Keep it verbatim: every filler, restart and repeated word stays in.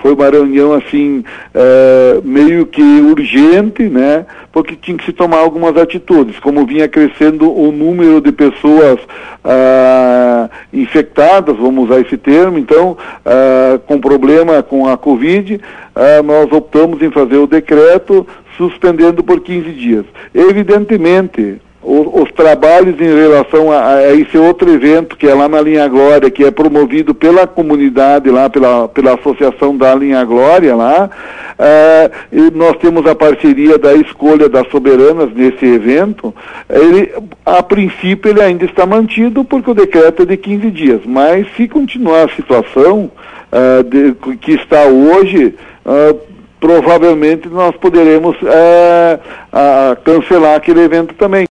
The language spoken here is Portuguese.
foi uma reunião assim, é, meio que urgente, né? Porque tinha que se tomar algumas atitudes, como vinha crescendo o número de pessoas ah, infectadas, vamos usar esse termo, então, ah, com problema com a Covid, ah, nós optamos em fazer o decreto suspendendo por quinze dias. Evidentemente, os, os trabalhos em relação a, a esse outro evento, que é lá na Linha Glória, que é promovido pela comunidade lá, pela, pela associação da Linha Glória lá, uh, e nós temos a parceria da Escolha das Soberanas nesse evento. Ele, a princípio ele ainda está mantido porque o decreto é de quinze dias, mas se continuar a situação uh, de, que está hoje, uh, provavelmente nós poderemos uh, uh, cancelar aquele evento também.